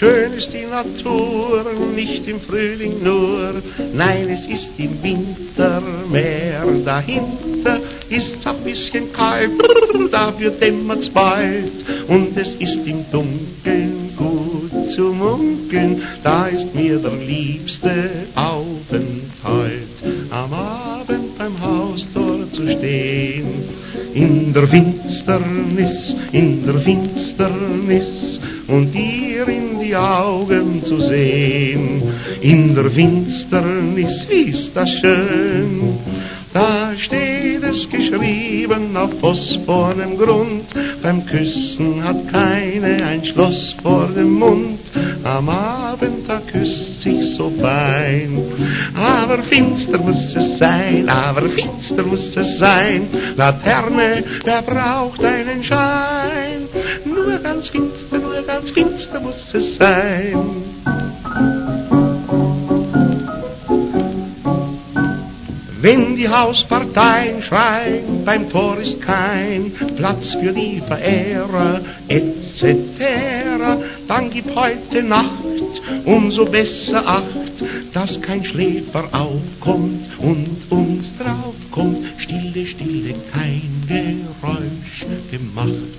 Schön ist die Natur, nicht im Frühling nur, nein, es ist im Winter mehr. Dahinter ist's ein bisschen kalt, dafür dämmert's bald, und es ist im Dunkeln gut zu munkeln, da ist mir der liebste Aufenthalt, am Abend beim Haustor zu stehen, in der Finsternis, und dir in die Augen zu sehen. In der Finsternis, wie ist das schön, da steht es geschrieben auf phosphornem Grund, beim Küssen hat keine ein Schloss vor dem Mund, am Abend da küsst sich so fein. Aber finster muss es sein, Laterne, wer braucht einen Schein? Nur ganz finster muss es sein. Wenn die Hausparteien schreien, beim Tor ist kein Platz für die Verehrer, etc., dann gib heute Nacht umso besser Acht, dass kein Schläfer aufkommt und uns draufkommt. Stille, kein Geräusch gemacht.